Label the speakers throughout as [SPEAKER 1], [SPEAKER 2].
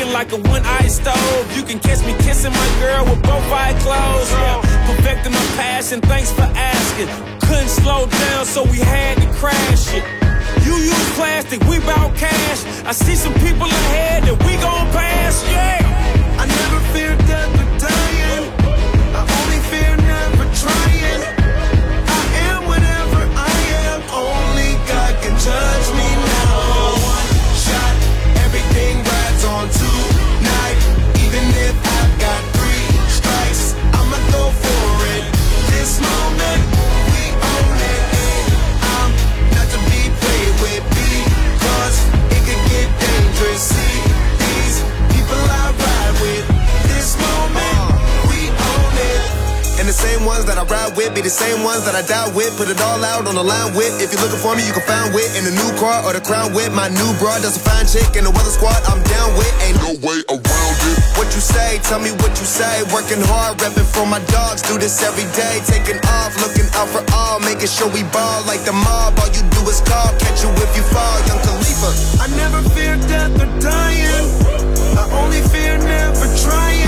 [SPEAKER 1] like a one-eyed stove. You can catch me kissing my girl with both eyes closed. Yeah, perfecting my passion, thanks for asking. Couldn't slow down, so we had to crash it. You use plastic, we bout cash. I see some people ahead that we gon' pass, yeah.
[SPEAKER 2] I never fear death or dying. I only fear never trying. I am whatever I am. Only God can judge me now. One shot, everything rides on tonight. Even if I've got 3 strikes, I'ma go for it. This moment, we own it. I'm not to be played with because it could get dangerous. See these people I ride with. This moment, we own it. And the same ones that I ride with be the same ones that I die with. Put it all out on the line with. If you're looking for me, you can find wit in the new car or the crown with. My new broad does a fine chick in the weather squad. I'm down with. Ain't no way around it. What you say? Tell me what you say. Working hard, repping for my dogs. Do this every day. Taking off, looking out for all. Making sure we ball like the mob. All you do is call. Catch you if you fall. Young Khalifa. I never fear death or dying. I only fear never trying.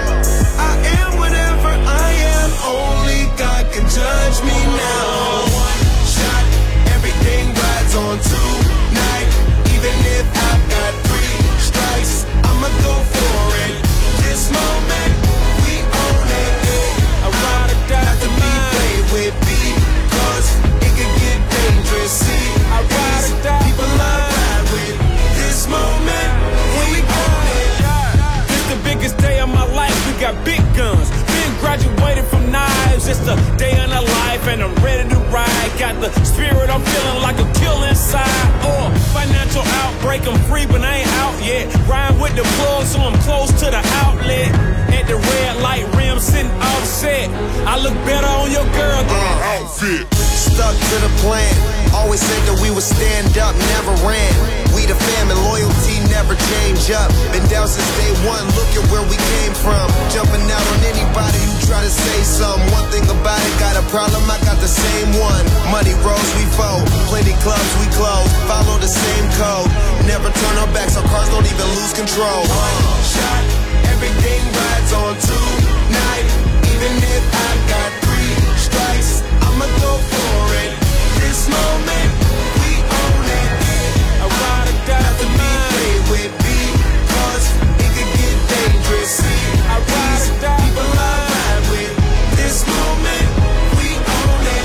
[SPEAKER 2] I am whatever I am. Only God can judge me now. One shot, everything rides on tonight. Even if I've got 3 strikes, I'ma go for it. This moment, we own it. I ride or die to be played with because it could get dangerous. See, I ride or die. People I ride with. This moment, we own it.
[SPEAKER 1] This the biggest day of my life. We got big guns. Been graduated from knives. It's the day of the life, and I'm ready to ride. Got the spirit, I'm feeling like a kill inside. Financial outbreak, I'm free, but I ain't out yet. Ride with the plug, so I'm close to the outlet. At the red light rim, sitting offset. I look better on your girl than her outfit.
[SPEAKER 2] Stuck to the plan. Always said that we would stand up, never ran. We the fam and loyalty never change up. Been down since day one, look at where we came from. Jumping out on anybody who try to say something. One thing about it, got a problem, I got the same one. Money rolls, we fold. Plenty clubs, we close. Follow the same code. Never turn our backs, our cars don't even lose control. Shot, everything rides on tonight. Even if I got 3 strikes, I'ma go for it. This moment, we own it.
[SPEAKER 1] I ride or die to be
[SPEAKER 2] played with because it could get dangerous. See, I ride or die. People I ride with. This moment, we own it.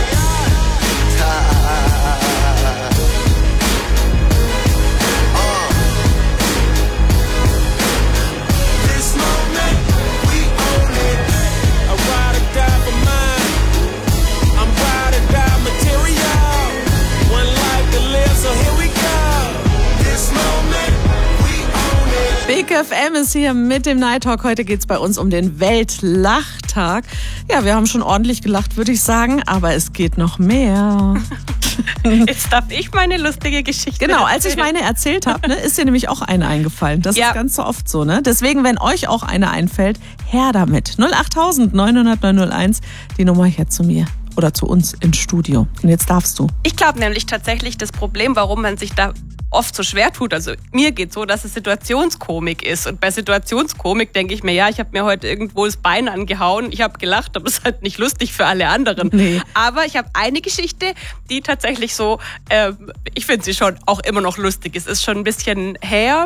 [SPEAKER 2] This moment, we own it.
[SPEAKER 1] I ride or die for mine. I'm ride or die material. One life to live, so here we go.
[SPEAKER 2] This moment, we own it.
[SPEAKER 3] Big FM ist hier mit dem Night Talk. Heute geht's bei uns um den Weltlachtag. Ja, wir haben schon ordentlich gelacht, würde ich sagen, aber es geht noch mehr.
[SPEAKER 4] Jetzt darf ich meine lustige Geschichte
[SPEAKER 3] Genau, als ich meine erzählt habe, ne, ist dir nämlich auch eine eingefallen. Das ist ganz so oft so, ne? Deswegen, wenn euch auch eine einfällt, her damit. 08000 900 901, die Nummer hier zu mir oder zu uns ins Studio. Und jetzt darfst du.
[SPEAKER 4] Ich glaube nämlich tatsächlich, das Problem, warum man sich da oft so schwer tut, also mir geht so, dass es Situationskomik ist. Und bei Situationskomik denke ich mir, ja, ich habe mir heute irgendwo das Bein angehauen, ich habe gelacht, aber es ist halt nicht lustig für alle anderen.
[SPEAKER 3] Nee.
[SPEAKER 4] Aber ich habe eine Geschichte, die tatsächlich so, ich finde sie schon auch immer noch lustig. Es ist schon ein bisschen her.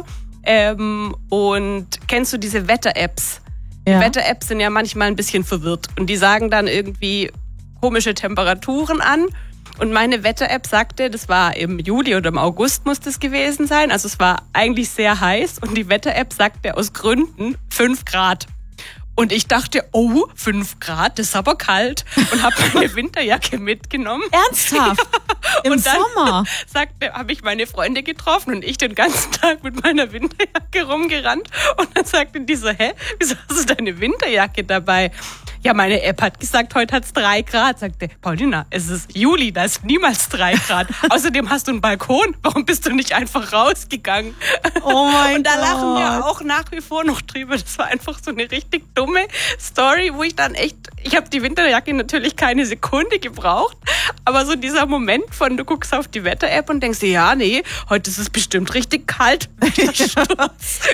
[SPEAKER 4] Und kennst du diese Wetter-Apps?
[SPEAKER 3] Ja.
[SPEAKER 4] Wetter-Apps sind ja manchmal ein bisschen verwirrt. Und die sagen dann irgendwie komische Temperaturen an. Und meine Wetter-App sagte, das war im Juli oder im August muss das gewesen sein. Also es war eigentlich sehr heiß. Und die Wetter-App sagte aus Gründen 5 Grad. Und ich dachte, oh, 5 Grad, das ist aber kalt. Und habe meine Winterjacke mitgenommen.
[SPEAKER 3] Ernsthaft?
[SPEAKER 4] Ja.
[SPEAKER 3] Im
[SPEAKER 4] und dann
[SPEAKER 3] Sommer?
[SPEAKER 4] habe ich meine Freunde getroffen und ich den ganzen Tag mit meiner Winterjacke rumgerannt. Und dann sagte die so, hä, wieso hast du deine Winterjacke dabei? Ja, meine App hat gesagt, heute hat's 3 Grad. Sagte, Paulina, es ist Juli, da ist niemals 3 Grad. Außerdem hast du einen Balkon. Warum bist du nicht einfach rausgegangen?
[SPEAKER 3] Oh mein Gott.
[SPEAKER 4] Und da lachen wir auch nach wie vor noch drüber. Das war einfach so eine richtig dumme Story, wo ich dann echt, ich habe die Winterjacke natürlich keine Sekunde gebraucht, aber so dieser Moment von, du guckst auf die Wetter-App und denkst dir, ja, nee, heute ist es bestimmt richtig kalt.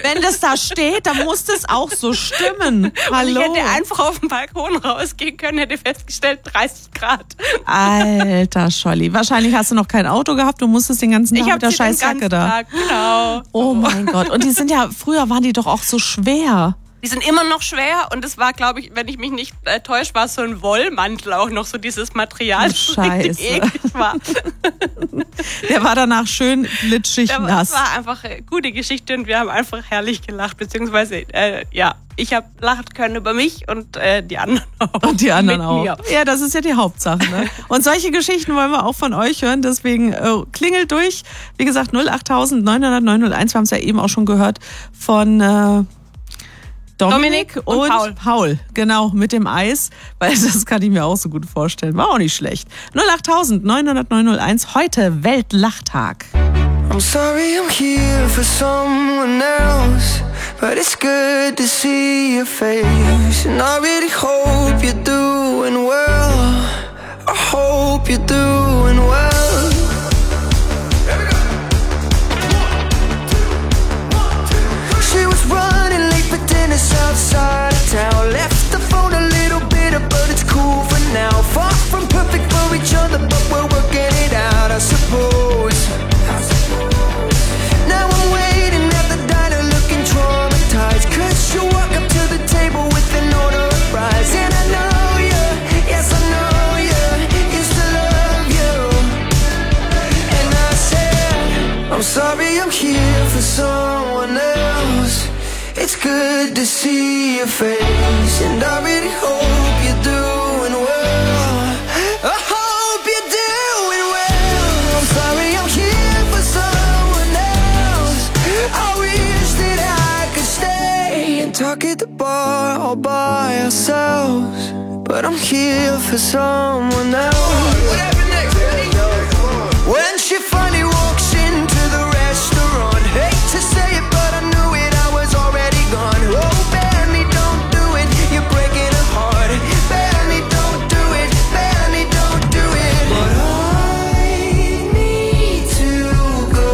[SPEAKER 3] Wenn das da steht, dann muss das auch so stimmen. Hallo.
[SPEAKER 4] Ich hätte einfach auf den Balkon rausgehen können, hätte festgestellt, 30 Grad.
[SPEAKER 3] Alter Scholli, wahrscheinlich hast du noch kein Auto gehabt, du musstest den ganzen Tag mit der Scheißjacke da.
[SPEAKER 4] Genau.
[SPEAKER 3] Oh mein Gott. Und die sind ja, früher waren die doch auch so schwer.
[SPEAKER 4] Die sind immer noch schwer und es war, glaube ich, wenn ich mich nicht täusche, war es so ein Wollmantel auch noch, so dieses Material, das richtig eklig war.
[SPEAKER 3] Der war danach schön glitschig nass.
[SPEAKER 4] Das war einfach eine gute Geschichte und wir haben einfach herrlich gelacht, beziehungsweise, ich habe lachen können über mich und die anderen auch.
[SPEAKER 3] Und die anderen
[SPEAKER 4] mit
[SPEAKER 3] auch.
[SPEAKER 4] Mir.
[SPEAKER 3] Ja, das ist ja die Hauptsache. Ne? Und solche Geschichten wollen wir auch von euch hören, deswegen klingelt durch. Wie gesagt, 08000 900 901, wir haben es ja eben auch schon gehört von... Dominik und Paul. Genau, mit dem Eis, weil das kann ich mir auch so gut vorstellen. War auch nicht schlecht. 08000 900 901, heute Weltlachtag.
[SPEAKER 2] I'm sorry I'm here for someone else, but it's good to see your face. And I really hope you're doing well. I hope you're doing well. She was running late for dinner outside of town. Left the phone a little bitter, but it's cool for now. Far from perfect for each other, but we're working it out, I suppose. Now I'm waiting at the diner looking traumatized, 'cause you walk up to the table with an order of fries. And I know you, yes I know you, used to love you. And I said, I'm sorry I'm here for someone else. It's good to see your face, and I really hope you're doing well. I hope you're doing well. I'm sorry I'm here for someone else. I wish that I could stay and talk at the bar all by ourselves, but I'm here for someone else. What happened next? When she finally walks into the restaurant, hate to say it, but I knew it, I was already gone. Oh, Benny, don't do it, you're breaking her heart. Benny, don't do it, Benny, don't do it. But I need to go.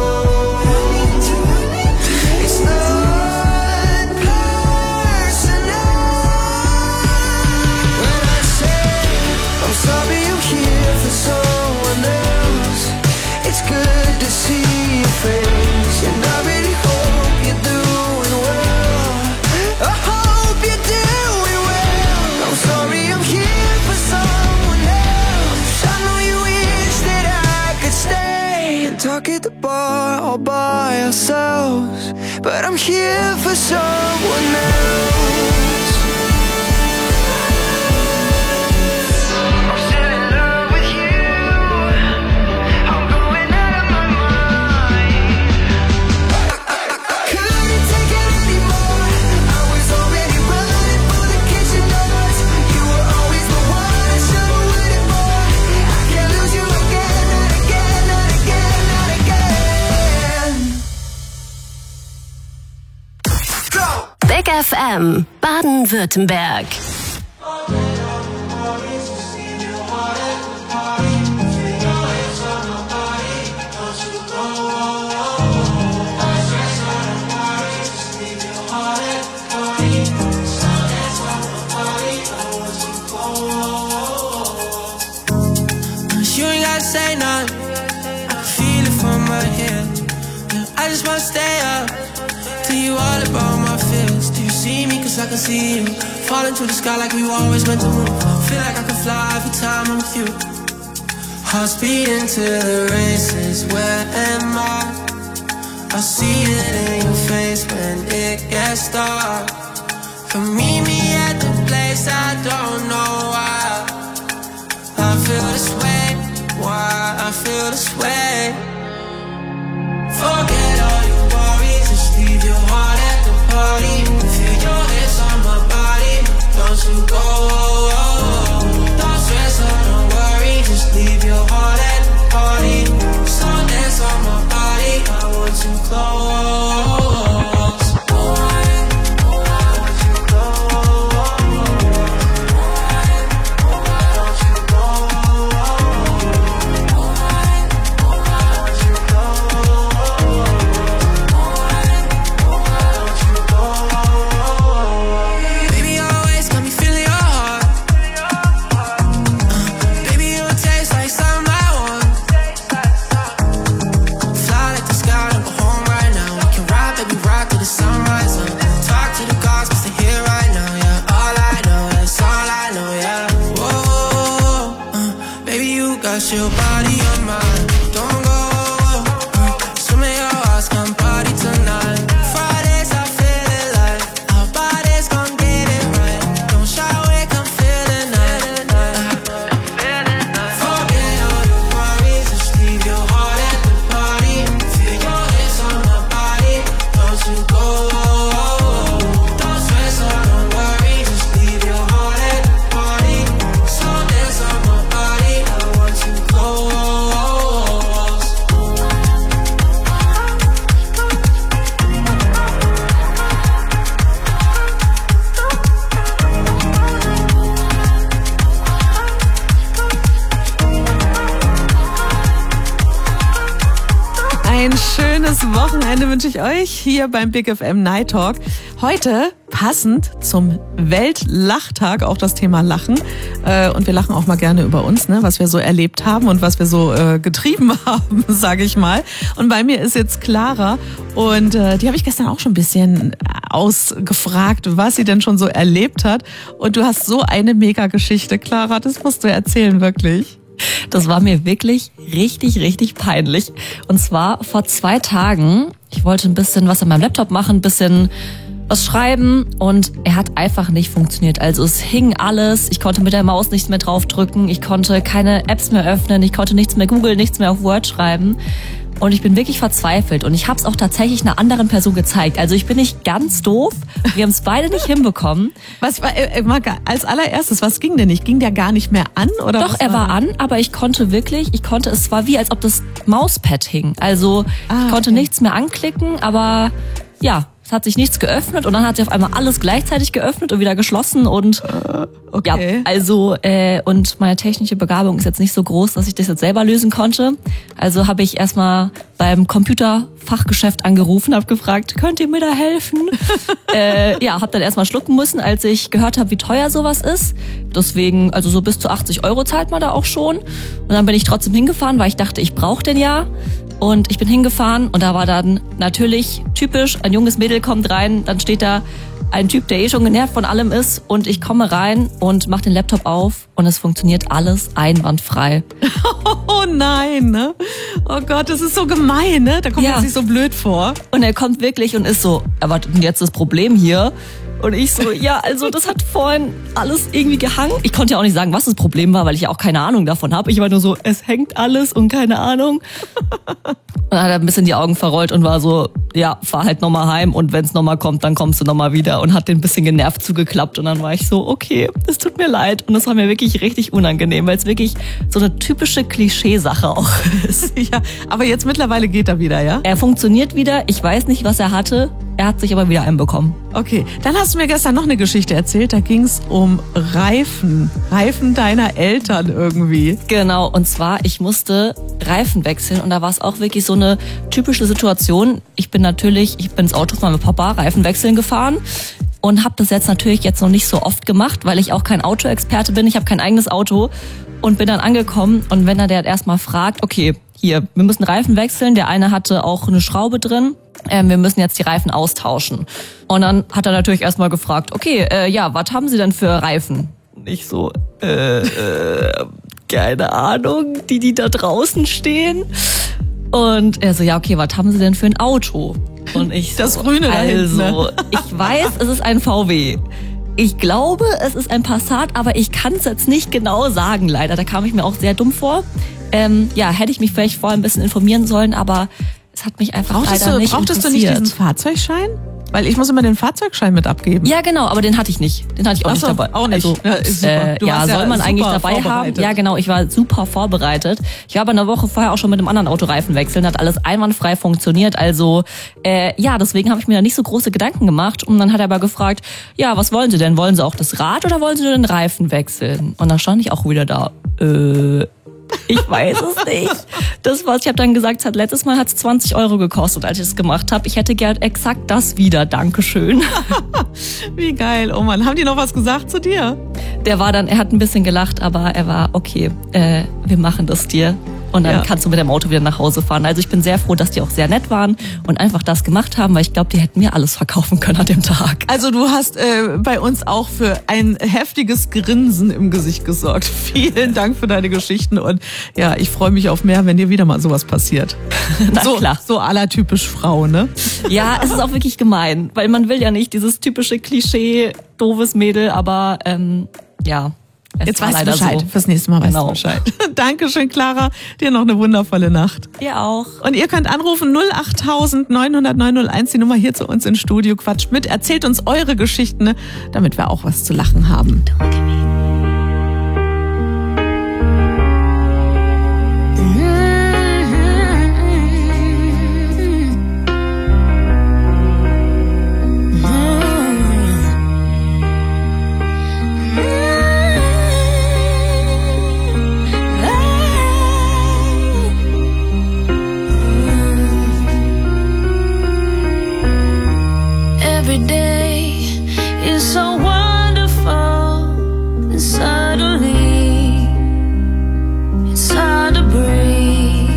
[SPEAKER 2] It's not personal. When I say I'm sorry I'm here for someone else, it's good to see your face, and I really hope you're doing well. I hope you're doing well. I'm sorry I'm here for someone else. I know you wish that I could stay and talk at the bar all by ourselves, but I'm here for someone else. I'm still in love with you. I'm going out of my mind. I couldn't take it anymore. I was already running for the kitchen doors. You were always the one I should have waited for. I can't lose you again, not again, not again, not again. Go!
[SPEAKER 5] Big FM Baden-Württemberg.
[SPEAKER 2] You ain't gotta say nothing, I can feel it from my head. I just wanna stay up, tell you all about my fears. Do you see me? 'Cause I can see you. Falling to the sky like we were always meant to move. Feel like I can fly every time I'm with you. Hearts beating to the races, where am I? I see it in your face when it gets dark. Come meet me at the place I don't know why I feel this way, why I feel this way. Forget all your worries, just leave your heart at the party. Feel your hips on my body, don't you go. Don't stress or don't worry, just leave your heart at the party. Sun dance on my body, I want you close. your body on mine. Don't go. Swim in your heart, come party tonight. Fridays I feel it like our bodies gon' get it right. Don't shy away, come feel it night. Forget all your worries, just leave your heart at the party. Feel your hands on my body, don't you go. Don't stress or don't worry, just leave your heart at the party. So dance on my body, I want you close.
[SPEAKER 3] Ein schönes Wochenende wünsche ich euch hier beim Big FM Night Talk. Heute passend zum Weltlachtag auch das Thema Lachen. Und wir lachen auch mal gerne über uns, ne, was wir so erlebt haben und was wir so getrieben haben, sage ich mal. Und bei mir ist jetzt Clara und die habe ich gestern auch schon ein bisschen ausgefragt, was sie denn schon so erlebt hat. Und du hast so eine Mega-Geschichte, Clara, das musst du erzählen, wirklich.
[SPEAKER 6] Das war mir wirklich richtig, richtig peinlich. Und zwar vor 2 Tagen. Ich wollte ein bisschen was an meinem Laptop machen, ein bisschen was schreiben und er hat einfach nicht funktioniert. Also es hing alles, ich konnte mit der Maus nichts mehr draufdrücken, ich konnte keine Apps mehr öffnen, ich konnte nichts mehr googeln, nichts mehr auf Word schreiben. Und ich bin wirklich verzweifelt und ich habe es auch tatsächlich einer anderen Person gezeigt. Also ich bin nicht ganz doof, wir haben es beide nicht hinbekommen.
[SPEAKER 3] Was war, als allererstes, was ging denn nicht? Ging der gar nicht mehr an? Oder
[SPEAKER 6] doch, er war an, aber es war wie, als ob das Mauspad hing. Also ich konnte nichts mehr anklicken, aber ja, es hat sich nichts geöffnet und dann hat sich auf einmal alles gleichzeitig geöffnet und wieder geschlossen und
[SPEAKER 3] okay.
[SPEAKER 6] Ja, also und meine technische Begabung ist jetzt nicht so groß, dass ich das jetzt selber lösen konnte. Also habe ich erstmal beim Computerfachgeschäft angerufen, habe gefragt, könnt ihr mir da helfen? Ja, habe dann erstmal schlucken müssen, als ich gehört habe, wie teuer sowas ist. Deswegen, also so bis zu 80 € zahlt man da auch schon. Und dann bin ich trotzdem hingefahren, weil ich dachte, ich brauche den ja. Und ich bin hingefahren und da war dann natürlich typisch, ein junges Mädel kommt rein, dann steht da ein Typ, der schon genervt von allem ist und ich komme rein und mache den Laptop auf und es funktioniert alles einwandfrei.
[SPEAKER 3] Oh nein, ne? Oh Gott, das ist so gemein, ne? Da kommt man sich so blöd vor.
[SPEAKER 6] Und er kommt wirklich und ist so, was ist denn jetzt das Problem hier? Und ich so, ja, also das hat vorhin alles irgendwie gehangen. Ich konnte ja auch nicht sagen, was das Problem war, weil ich ja auch keine Ahnung davon habe. Ich war nur so, es hängt alles und keine Ahnung. Und dann hat er ein bisschen die Augen verrollt und war so, ja, fahr halt nochmal heim und wenn es nochmal kommt, dann kommst du nochmal wieder. Und hat den ein bisschen genervt zugeklappt und dann war ich so, okay, es tut mir leid. Und das war mir wirklich richtig unangenehm, weil es wirklich so eine typische Klischeesache auch ist.
[SPEAKER 3] Ja, aber jetzt mittlerweile geht er wieder, ja?
[SPEAKER 6] Er funktioniert wieder, ich weiß nicht, was er hatte. Er hat sich aber wieder einbekommen.
[SPEAKER 3] Okay, dann hast du mir gestern noch eine Geschichte erzählt. Da ging es um Reifen deiner Eltern irgendwie.
[SPEAKER 6] Genau, und zwar, ich musste Reifen wechseln und da war es auch wirklich so eine typische Situation. Ich bin ins Auto mal mit Papa Reifen wechseln gefahren und habe das jetzt noch nicht so oft gemacht, weil ich auch kein Autoexperte bin. Ich habe kein eigenes Auto und bin dann angekommen und wenn der erstmal fragt, okay, hier, wir müssen Reifen wechseln. Der eine hatte auch eine Schraube drin. Wir müssen jetzt die Reifen austauschen. Und dann hat er natürlich erstmal gefragt, okay, was haben Sie denn für Reifen? Und ich so, keine Ahnung, die da draußen stehen. Und er so, ja, okay, was haben Sie denn für ein Auto? Und ich so,
[SPEAKER 3] das Grüne da hinten, ne?
[SPEAKER 6] Ich weiß, es ist ein VW. Ich glaube, es ist ein Passat, aber ich kann es jetzt nicht genau sagen, leider. Da kam ich mir auch sehr dumm vor. Hätte ich mich vielleicht vorher ein bisschen informieren sollen, aber es hat mich einfach leider nicht interessiert.
[SPEAKER 3] Brauchtest du nicht diesen Fahrzeugschein? Weil ich muss immer den Fahrzeugschein mit abgeben.
[SPEAKER 6] Ja, genau, aber den hatte ich nicht. Den hatte ich auch nicht dabei.
[SPEAKER 3] Auch nicht.
[SPEAKER 6] Also, soll man eigentlich dabei haben. Ja, genau, ich war super vorbereitet. Ich war aber eine Woche vorher auch schon mit einem anderen Autoreifen wechseln, hat alles einwandfrei funktioniert. Also, deswegen habe ich mir da nicht so große Gedanken gemacht. Und dann hat er aber gefragt, ja, was wollen Sie denn? Wollen Sie auch das Rad oder wollen Sie nur den Reifen wechseln? Und dann stand ich auch wieder da. Ich weiß es nicht. Ich habe dann gesagt, letztes Mal hat es 20 € gekostet, als ich es gemacht habe. Ich hätte gern exakt das wieder. Dankeschön.
[SPEAKER 3] Wie geil. Oh Mann, haben die noch was gesagt zu dir?
[SPEAKER 6] Er hat ein bisschen gelacht, aber er war, okay, wir machen das dir. und dann kannst du mit dem Auto wieder nach Hause fahren. Also ich bin sehr froh, dass die auch sehr nett waren und einfach das gemacht haben, weil ich glaube, die hätten mir alles verkaufen können an dem Tag.
[SPEAKER 3] Also du hast bei uns auch für ein heftiges Grinsen im Gesicht gesorgt. Vielen Dank für deine Geschichten und ja, ich freue mich auf mehr, wenn dir wieder mal sowas passiert.
[SPEAKER 6] Klar.
[SPEAKER 3] So allertypisch Frau, ne?
[SPEAKER 6] Ja, es ist auch wirklich gemein, weil man will ja nicht dieses typische Klischee, doofes Mädel, aber ja.
[SPEAKER 3] Jetzt weißt du Bescheid. So. Fürs nächste Mal weißt du Bescheid. Dankeschön, Clara. Dir noch eine wundervolle Nacht.
[SPEAKER 6] Dir auch.
[SPEAKER 3] Und ihr könnt anrufen 08000 900 901, die Nummer hier zu uns ins Studio. Quatscht mit, erzählt uns eure Geschichten, ne, damit wir auch was zu lachen haben.
[SPEAKER 7] Every day is so wonderful, and suddenly it's hard to breathe.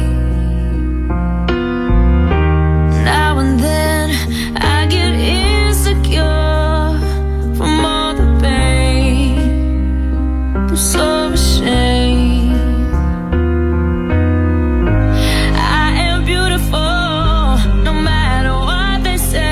[SPEAKER 7] Now and then I get insecure from all the pain. I'm so ashamed. I am beautiful, no matter what they say.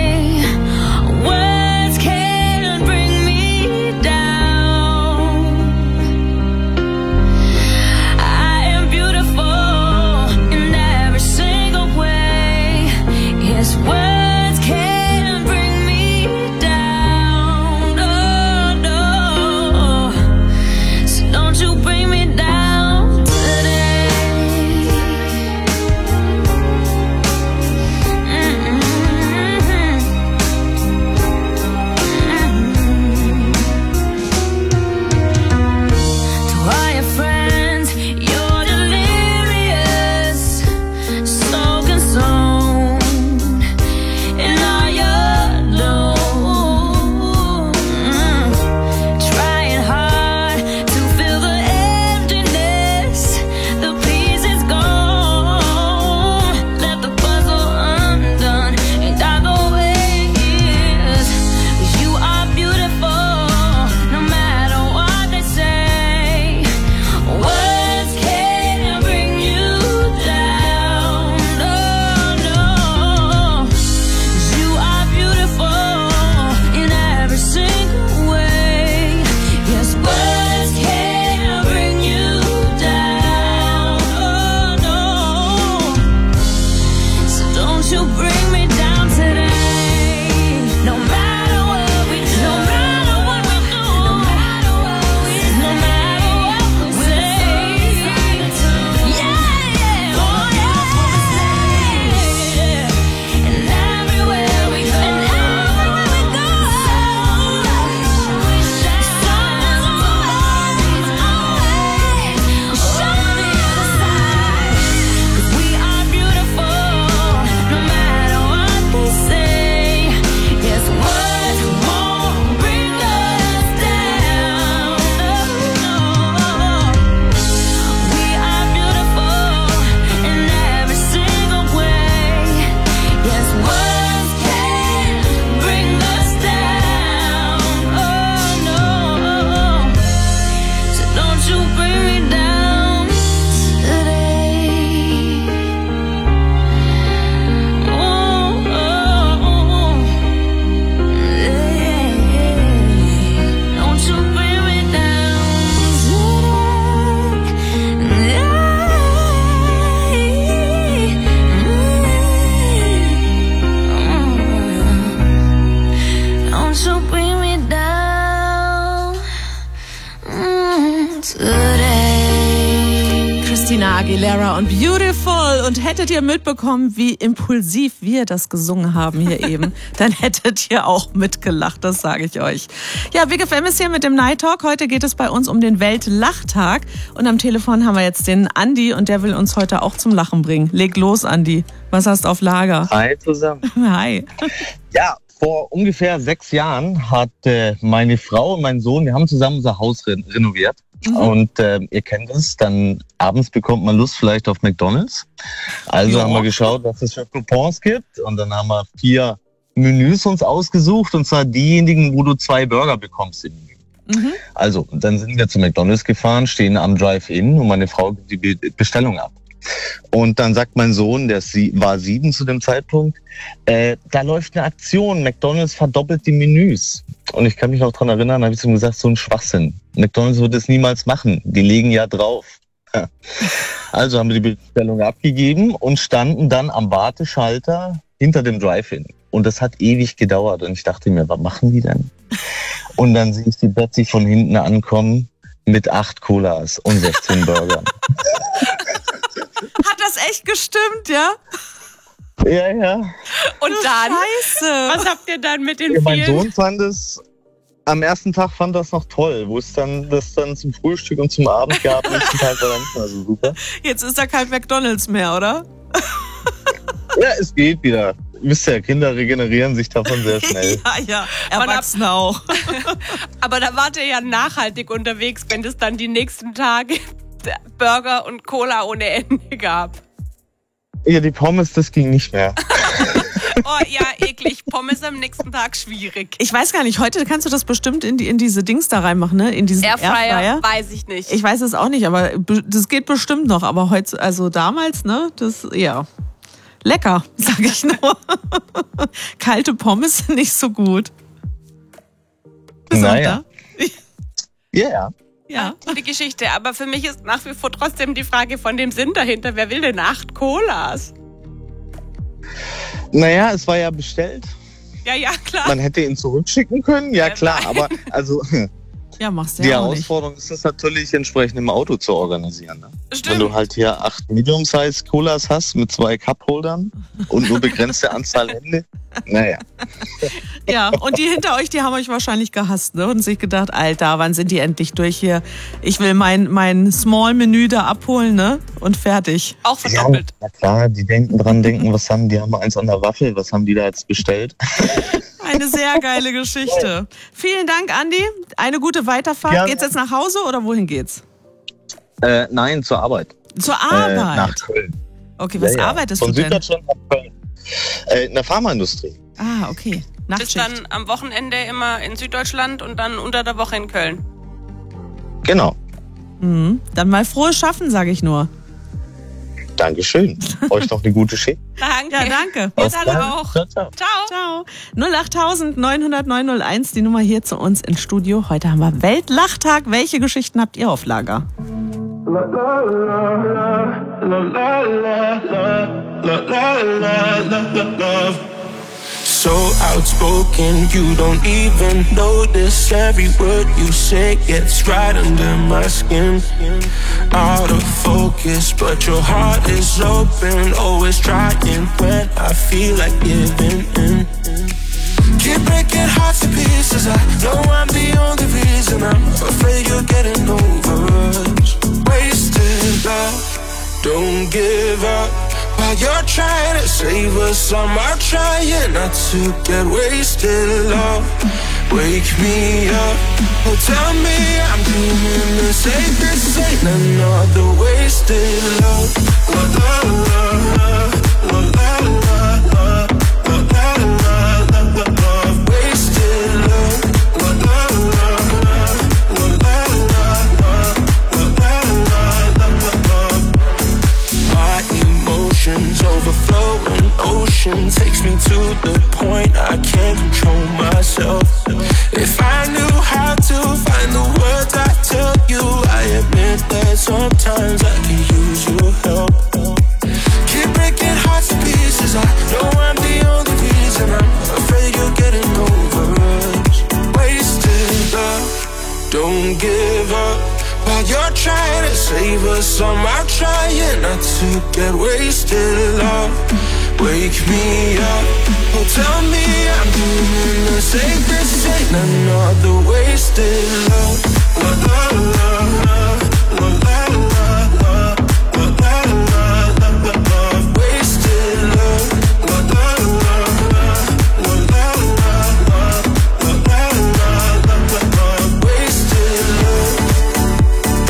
[SPEAKER 3] Christina Aguilera und Beautiful. Und hättet ihr mitbekommen, wie impulsiv wir das gesungen haben hier eben, dann hättet ihr auch mitgelacht, das sage ich euch. Ja, Big FM ist hier mit dem Night Talk. Heute geht es bei uns um den Weltlachtag. Und am Telefon haben wir jetzt den Andi und der will uns heute auch zum Lachen bringen. Leg los, Andi. Was hast du auf Lager?
[SPEAKER 8] Hi zusammen.
[SPEAKER 3] Hi.
[SPEAKER 8] Ja, vor ungefähr 6 Jahren hat meine Frau und mein Sohn, wir haben zusammen unser Haus renoviert. Und ihr kennt es, dann abends bekommt man Lust vielleicht auf McDonald's. Also haben wir geschaut, was es für Coupons gibt. Und dann haben wir 4 Menüs uns ausgesucht. Und zwar diejenigen, wo du 2 Burger bekommst im Menü. Also, dann sind wir zu McDonald's gefahren, stehen am Drive-In und meine Frau gibt die Bestellung ab. Und dann sagt mein Sohn, der war 7 zu dem Zeitpunkt, da läuft eine Aktion, McDonald's verdoppelt die Menüs. Und ich kann mich noch dran erinnern, habe ich zu ihm gesagt, so ein Schwachsinn. McDonald's wird es niemals machen, die legen ja drauf. Also haben wir die Bestellung abgegeben und standen dann am Warteschalter hinter dem Drive-In. Und das hat ewig gedauert und ich dachte mir, was machen die denn? Und dann sehe ich die plötzlich von hinten ankommen mit 8 Colas und 16 Burgern.
[SPEAKER 3] Hat das echt gestimmt, ja?
[SPEAKER 8] Ja.
[SPEAKER 4] Und dann?
[SPEAKER 3] Scheiße.
[SPEAKER 4] Was habt ihr dann mit den
[SPEAKER 8] Ja, mein
[SPEAKER 4] vielen?
[SPEAKER 8] Sohn fand es, am ersten Tag fand das noch toll, wo es dann das dann zum Frühstück und zum Abend gab. Am nächsten Tag war dann nicht mehr so super.
[SPEAKER 3] Jetzt ist da kein McDonald's mehr, oder?
[SPEAKER 8] Ja, es geht wieder. Ihr wisst ja, Kinder regenerieren sich davon sehr schnell.
[SPEAKER 3] Ja. Erwachsene auch.
[SPEAKER 4] Aber da wart ihr ja nachhaltig unterwegs, wenn es dann die nächsten Tage Burger und Cola ohne Ende gab.
[SPEAKER 8] Ja, die Pommes, das ging nicht mehr.
[SPEAKER 4] Oh ja, eklig. Pommes am nächsten Tag schwierig.
[SPEAKER 3] Ich weiß gar nicht, heute kannst du das bestimmt in diese Dings da reinmachen, ne? In diesen
[SPEAKER 4] Airfryer weiß ich nicht.
[SPEAKER 3] Ich weiß es auch nicht, aber das geht bestimmt noch. Aber heute, also damals, ne? Das, ja. Lecker, sag ich nur. Kalte Pommes sind nicht so gut.
[SPEAKER 8] Naja. Ja.
[SPEAKER 3] Ja.
[SPEAKER 4] Gute Geschichte. Aber für mich ist nach wie vor trotzdem die Frage von dem Sinn dahinter. Wer will denn 8 Colas?
[SPEAKER 8] Naja, es war ja bestellt.
[SPEAKER 4] Ja, klar.
[SPEAKER 8] Man hätte ihn zurückschicken können, ja klar. Aber also
[SPEAKER 3] Ja, machst du
[SPEAKER 8] die
[SPEAKER 3] ja auch nicht.
[SPEAKER 8] Herausforderung ist es natürlich, entsprechend im Auto zu organisieren. Ne?
[SPEAKER 4] Stimmt.
[SPEAKER 8] Wenn du halt hier 8 Medium-Size Colas hast mit 2 Cup-Holdern und nur begrenzte Anzahl Hände. Naja.
[SPEAKER 3] Ja, und die hinter euch, die haben euch wahrscheinlich gehasst, ne? Und sich gedacht, Alter, wann sind die endlich durch hier? Ich will mein Small-Menü da abholen, ne? Und fertig.
[SPEAKER 4] Auch
[SPEAKER 8] Ja,
[SPEAKER 4] verdoppelt.
[SPEAKER 8] na klar, die denken, die haben eins an der Waffel, was haben die da jetzt bestellt?
[SPEAKER 3] Eine sehr geile Geschichte. Vielen Dank, Andi. Eine gute Weiterfahrt.
[SPEAKER 8] Gerne.
[SPEAKER 3] Geht's jetzt nach Hause oder wohin geht's?
[SPEAKER 8] Nein, zur Arbeit.
[SPEAKER 3] Zur Arbeit?
[SPEAKER 8] Nach Köln.
[SPEAKER 3] Okay, was
[SPEAKER 8] Ja.
[SPEAKER 3] arbeitest
[SPEAKER 8] Von
[SPEAKER 3] du denn?
[SPEAKER 8] Süddeutschland nach Köln. In der Pharmaindustrie.
[SPEAKER 3] Ah, okay.
[SPEAKER 4] Bist
[SPEAKER 3] Nachtschicht.
[SPEAKER 4] dann am Wochenende immer in Süddeutschland und dann unter der Woche in Köln.
[SPEAKER 8] Genau.
[SPEAKER 3] Dann mal frohes Schaffen, sage ich nur.
[SPEAKER 8] Dankeschön. Euch noch eine gute Schicht.
[SPEAKER 4] Danke.
[SPEAKER 3] Ja, danke.
[SPEAKER 4] Wir
[SPEAKER 8] Auf
[SPEAKER 4] dann
[SPEAKER 8] dann.
[SPEAKER 4] auch.
[SPEAKER 8] Ciao, ciao.
[SPEAKER 4] Ciao.
[SPEAKER 3] Ciao. 08000 900 901, die Nummer hier zu uns ins Studio. Heute haben wir Weltlachtag. Welche Geschichten habt ihr auf Lager?
[SPEAKER 2] So outspoken, you don't even notice. Every word you say gets right under my skin. Out of focus, but your heart is open. Always trying when I feel like giving in. Keep breaking hearts to pieces. I know I'm the only reason. I'm afraid you're getting over us. Wasted love, don't give up. While you're trying to save us, I'm out trying not to get wasted. Love, wake me up. Oh, tell me I'm doing the same. This ain't another wasted love. La la la la, la la la la, la la la la la. Wasted love. La la la la, la la la la, la la la la. My emotions overflowing ocean takes me to the point I can't control myself. If I knew how to find the words I tell you, I admit that sometimes I can use your help. Keep breaking hearts to pieces. I know I'm the only reason. I'm afraid you're getting over us. Wasted love, don't give up. While you're trying to save us, I'm out trying not to get wasted. Love, wake me up. Oh, tell me I'm doing the same. This ain't another wasted love. La la la la, la la la la, la la la la la. Wasted love. La la la la, la la la la, la la la la la. Wasted love.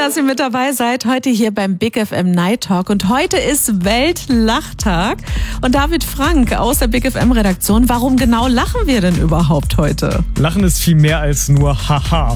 [SPEAKER 3] dass ihr mit dabei seid, heute hier beim Big FM Night Talk. Und heute ist Weltlachtag. Und David Frank aus der Big FM Redaktion, warum genau lachen wir denn überhaupt heute?
[SPEAKER 9] Lachen ist viel mehr als nur Haha.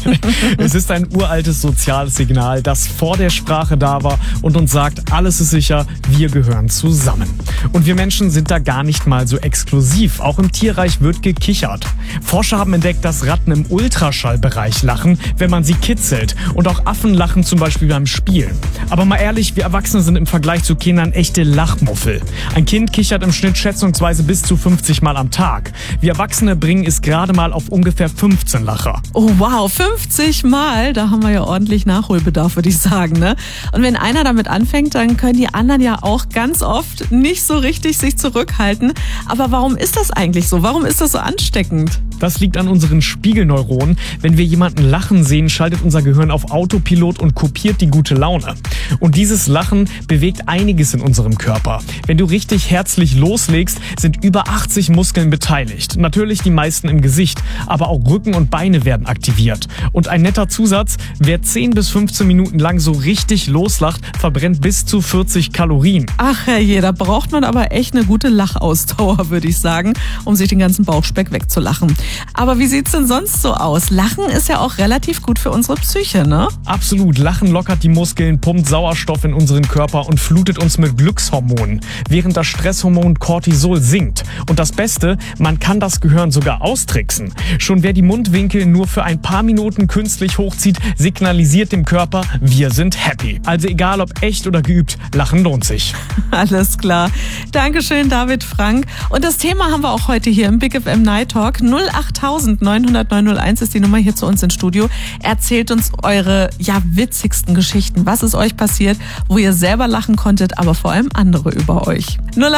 [SPEAKER 9] Es ist ein uraltes soziales Signal, das vor der Sprache da war und uns sagt, alles ist sicher, wir gehören zusammen. Und wir Menschen sind da gar nicht mal so exklusiv. Auch im Tierreich wird gekichert. Forscher haben entdeckt, dass Ratten im Ultraschallbereich lachen, wenn man sie kitzelt. Und auch Affen lachen zum Beispiel beim Spielen. Aber mal ehrlich, wir Erwachsene sind im Vergleich zu Kindern echte Lachmuffel. Ein Kind kichert im Schnitt schätzungsweise bis zu 50 Mal am Tag. Wir Erwachsene bringen es gerade mal auf ungefähr 15 Lacher.
[SPEAKER 3] Oh wow, 50 Mal? Da haben wir ja ordentlich Nachholbedarf, würde ich sagen, ne? Und wenn einer damit anfängt, dann können die anderen ja auch ganz oft nicht so richtig sich zurückhalten. Aber warum ist das eigentlich so? Warum ist das so ansteckend?
[SPEAKER 9] Das liegt an unseren Spiegelneuronen. Wenn wir jemanden lachen sehen, schaltet unser Gehirn auf Autopilot und kopiert die gute Laune. Und dieses Lachen bewegt einiges in unserem Körper. Wenn du richtig herzlich loslegst, sind über 80 Muskeln beteiligt. Natürlich die meisten im Gesicht, aber auch Rücken und Beine werden aktiviert. Und ein netter Zusatz, wer 10 bis 15 Minuten lang so richtig loslacht, verbrennt bis zu 40 Kalorien.
[SPEAKER 3] Ach herrje, da braucht man aber echt eine gute Lachausdauer, würde ich sagen, um sich den ganzen Bauchspeck wegzulachen. Aber wie sieht's denn sonst so aus? Lachen ist ja auch relativ gut für unsere Psyche, ne?
[SPEAKER 9] Absolut. Lachen lockert die Muskeln, pumpt Sauerstoff in unseren Körper und flutet uns mit Glückshormonen, während das Stresshormon Cortisol sinkt. Und das Beste, man kann das Gehirn sogar austricksen. Schon wer die Mundwinkel nur für ein paar Minuten künstlich hochzieht, signalisiert dem Körper, wir sind happy. Also egal ob echt oder geübt, Lachen lohnt sich.
[SPEAKER 3] Alles klar. Dankeschön, David Frank. Und das Thema haben wir auch heute hier im Big FM Night Talk. 08900 ist die Nummer hier zu uns ins Studio. Erzählt uns eure witzigsten Geschichten. Was ist euch passiert, wo ihr selber lachen konntet, aber vor allem andere über euch?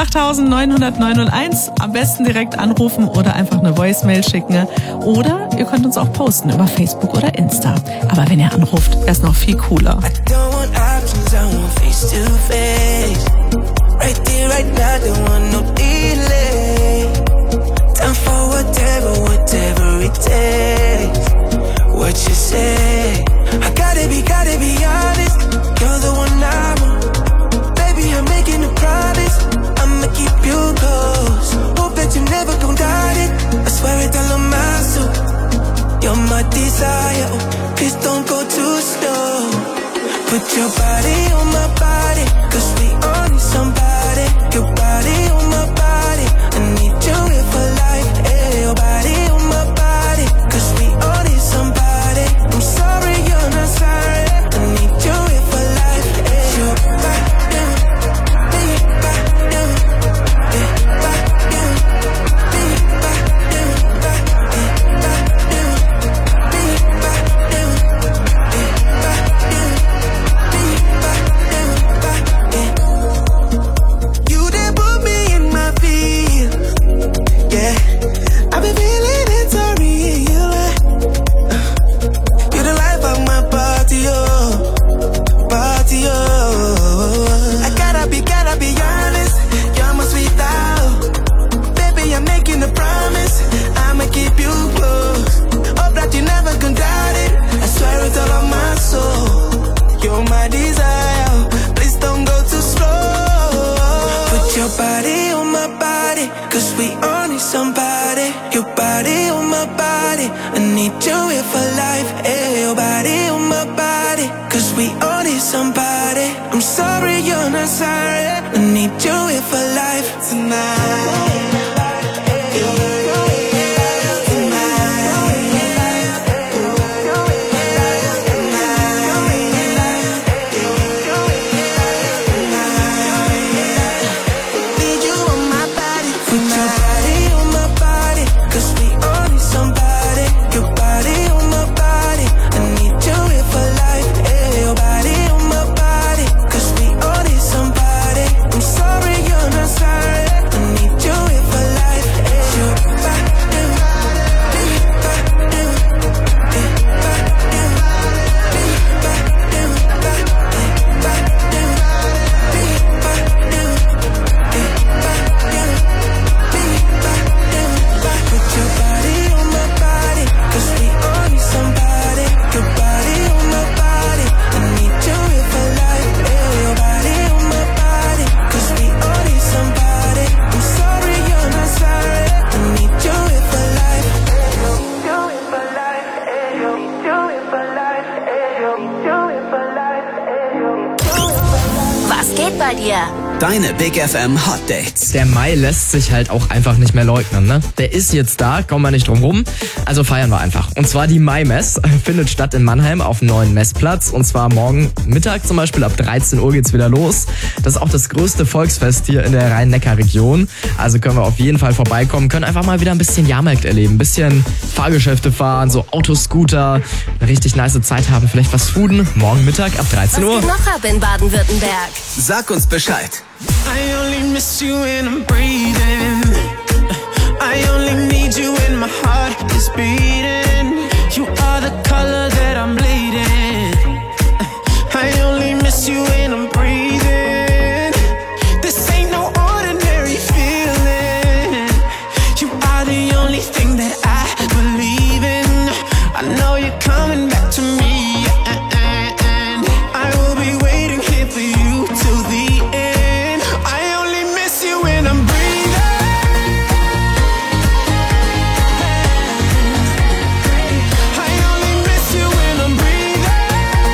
[SPEAKER 3] 08900 am besten direkt anrufen oder einfach eine Voicemail schicken. Oder ihr könnt uns auch posten über Facebook oder Insta. Aber wenn ihr anruft, wäre es noch viel cooler.
[SPEAKER 2] I don't want options, I want face to face. Right there, right now, don't want no delay. Time for whatever it takes. What you say? I gotta be honest. You're the one I want. Baby, I'm making a promise. I'ma keep you close. Hope that you never gon' doubt it. I swear it all on my soul. You're my desire. Oh, please don't go too slow. Put your body on my body, 'cause we all need somebody. Your body on my body, I need you here for life. Hey, your body on my body, 'cause we all need somebody. I'm sorry you're not sorry, I need you here for life. Hey, your body, I'm sorry you're not sorry, I need you here for
[SPEAKER 5] bei dir.
[SPEAKER 10] Deine Big FM Hot Dates.
[SPEAKER 11] Der Mai lässt sich halt auch einfach nicht mehr leugnen, ne? Der ist jetzt da, kommen wir nicht drum rum. Also feiern wir einfach. Und zwar die Mai-Mess findet statt in Mannheim auf dem neuen Messplatz. Und zwar morgen Mittag zum Beispiel, ab 13 Uhr geht's wieder los. Das ist auch das größte Volksfest hier in der Rhein-Neckar-Region. Also können wir auf jeden Fall vorbeikommen, können einfach mal wieder ein bisschen Jahrmarkt erleben, ein bisschen Fahrgeschäfte fahren, so Autoscooter, eine richtig nice Zeit haben, vielleicht was fooden. Morgen Mittag ab 13 Uhr.
[SPEAKER 5] Was geht noch ab in Baden-Württemberg?
[SPEAKER 10] Sag uns Bescheid.
[SPEAKER 2] I only miss you when I'm breathing. I only need you when my heart is beating. You are the color that I'm bleeding. I only miss you when I'm breathing. This ain't no ordinary feeling. You are the only thing that I believe in. I know you're coming back to me, and I will be waiting here for you till the end. I only miss you when I'm breathing. I only miss you when I'm breathing.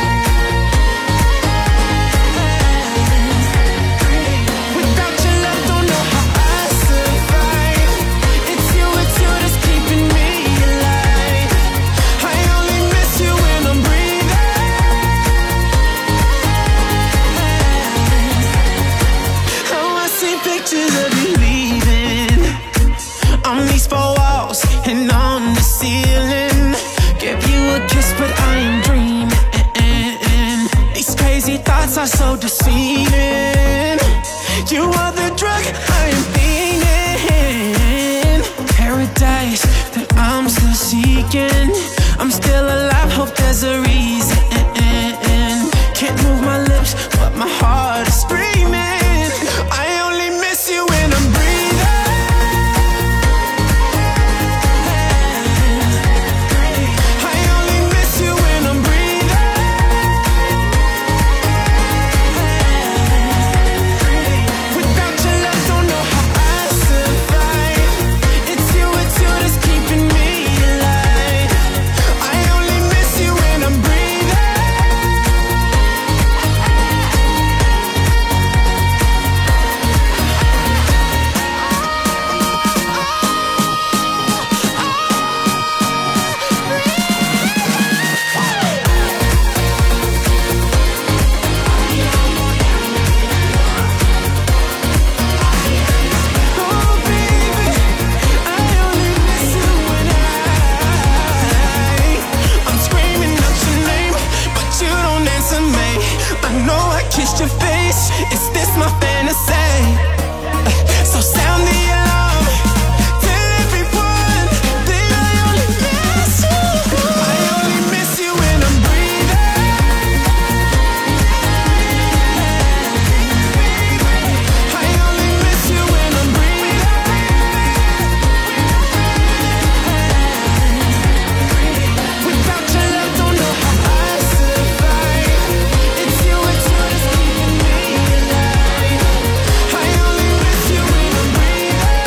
[SPEAKER 2] Without your love, don't know how I survive. It's you that's keeping me alive. I only miss you when I'm breathing. Oh, I see pictures of you leaving on these four walls and on the ceiling. Give you a kiss, but I am dreaming. These crazy thoughts are so deceiving. You are the drug I am feeling. Paradise that I'm still seeking. I'm still alive, hope there's a reason. Can't move my lips, but my heart is screaming. I only miss you when I'm breathing. I only miss you when I'm breathing. Without your love, don't know how I survive. It's you that's keeping me alive. I only miss you when I'm breathing. Oh baby, I only miss you when I'm screaming out your name, but you don't answer me. I know I kissed your face. Is this my fantasy? So sound the alarm. Tell everyone that I only miss you. I only miss you when I'm breathing. I only miss you when I'm breathing. Without your love, don't know how I survive. It's you that's keeping me alive. I only miss you when I'm breathing.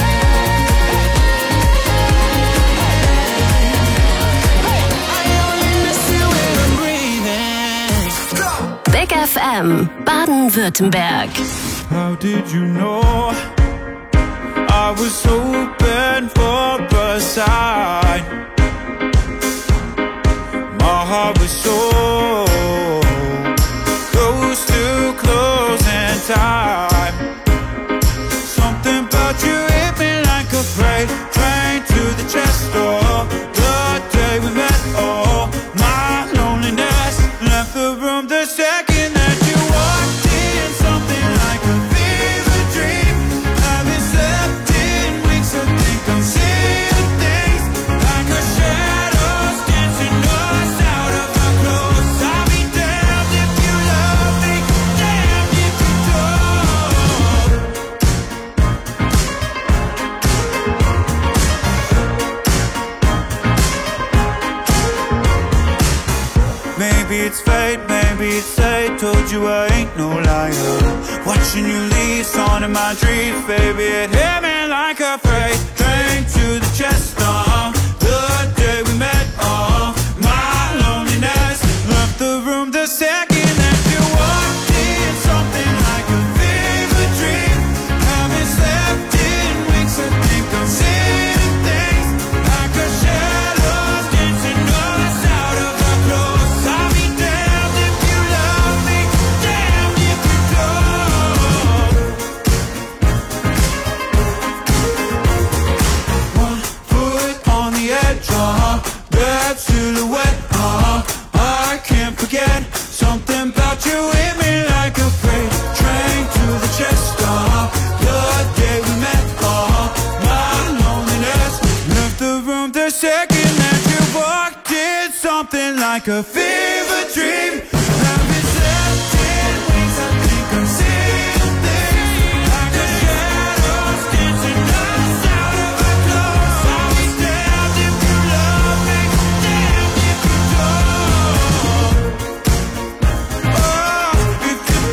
[SPEAKER 2] I only miss you when I'm breathing.
[SPEAKER 5] Big FM Baden-Württemberg.
[SPEAKER 1] How did you know I was hoping for a sign? My heart was so close to closing time. Something about you hit me like a freight train to the chest door. The day we met, oh, my loneliness left the room the second that you walked in. Something like a fever dream. I've been slept in weeks. I think I'm seeing things like a shadows dancing us out of our clothes. I'll be damned if you love me, damned if you don't. Maybe it's fate, maybe it's fate. Told you I ain't no liar. Watching you leave, on in my dreams, baby. It hit me like a freight train to the chest. The day we met, my loneliness left the room the second that you walked in. Something like a fever
[SPEAKER 2] red, red silhouette. I can't forget something about you hit me like a freight train to the chest. The day we met, my loneliness left the room the second that you walked in. Something like a fever dream. I've been slept in wings, I think I'm seeing things like a shadows dancing us out of our clothes. I'll be damned if you love me, damned if you don't. Oh, if you